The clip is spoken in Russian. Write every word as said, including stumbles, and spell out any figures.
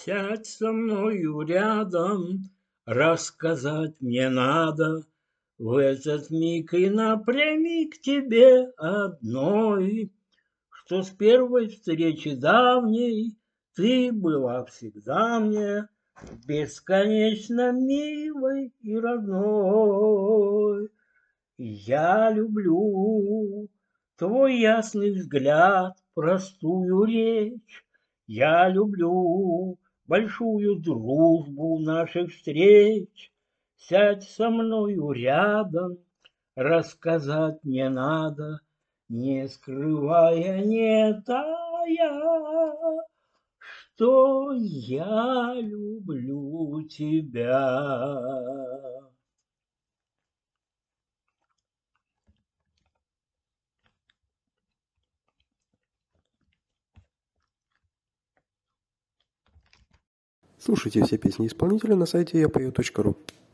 Сядь со мною рядом, рассказать мне надо в этот миг и напрямик тебе одной, что с первой встречи давней ты была всегда мне бесконечно милой и родной. Я люблю твой ясный взгляд, простую речь. Я люблю большую дружбу наших встреч. Сядь со мною рядом, рассказать мне надо, не скрывая, не тая, что я люблю тебя. Слушайте все песни исполнителя на сайте я пою точка ру.